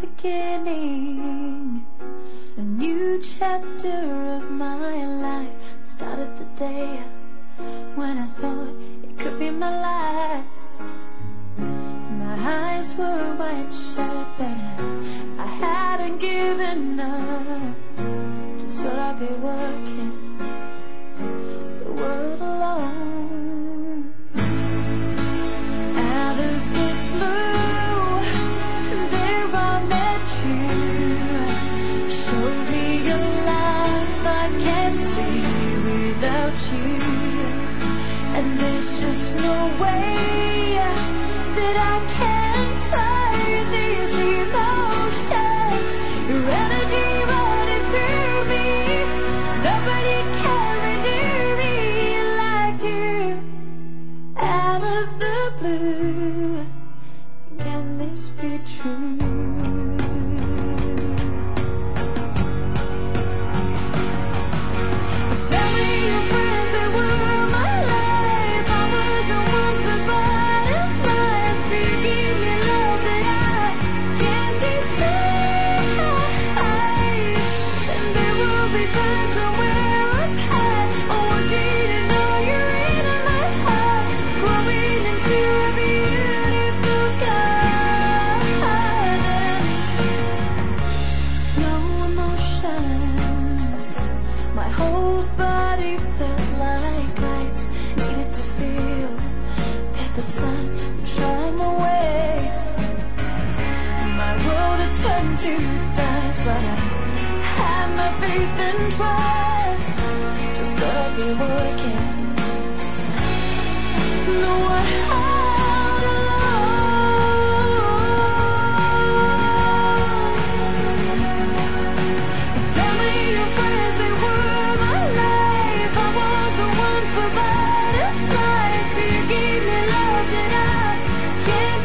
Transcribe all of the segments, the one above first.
beginning. A new chapter of my life started the day when I thought it could be my last. My eyes were wide shut, but I hadn't given up. Just thought I'd be working the world alone. Out of the blue, there I met you. Showed me a life I can't see without you. And there's just no way that I can fight these emotions. Your energy running through me. Nobody can renew me like you. Out of the blue, can this be true? Faith and trust, just thought I'd be working the world alone. Family and friends, they were my life. I was the one for butterflies, but you gave me love that I can't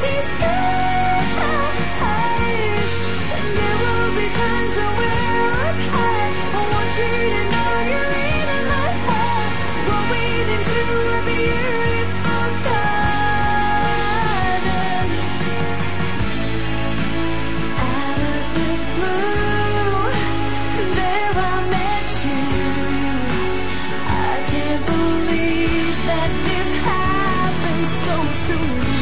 disguise. And there will be times when we're apart. I want you to know you're in my heart, growing into a beautiful garden. Out of the blue, there I met you. I can't believe that this happened so soon.